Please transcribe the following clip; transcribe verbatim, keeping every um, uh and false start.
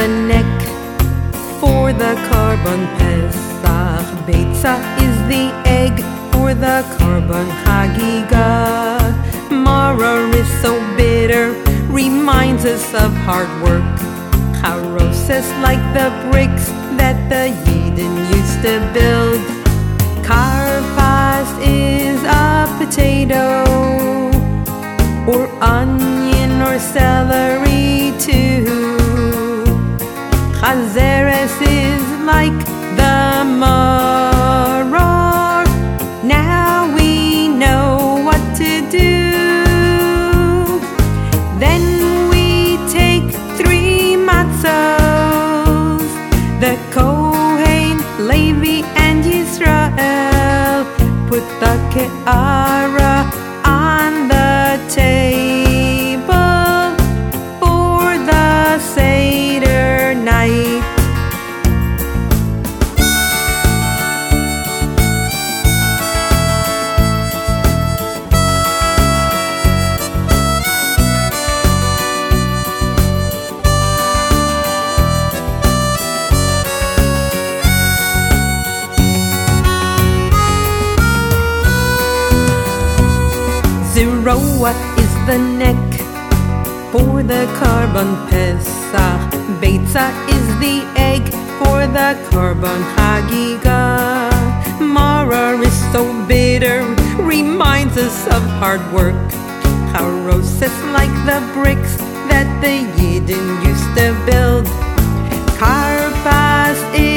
the neck for the Korban Pesach. Beitza is the egg for the Korban Hagigah. Maror is so bitter, reminds us of hard work. Charoses like the bricks that the Yidden used to build. Karpas is a potato, or onion or celery too. Chazeres is like the maror. Now we know what to do. Then we take three matzos, the Kohen, Levi, and Yisrael, put the ke'ara on the table for the Seder night. Zeroah is the neck for the Korban Pesach. Beitza is the egg for the Korban Hagigah. Maror is so bitter, reminds us of hard work. Charoses like the bricks that the Yidden used to build. Karpas is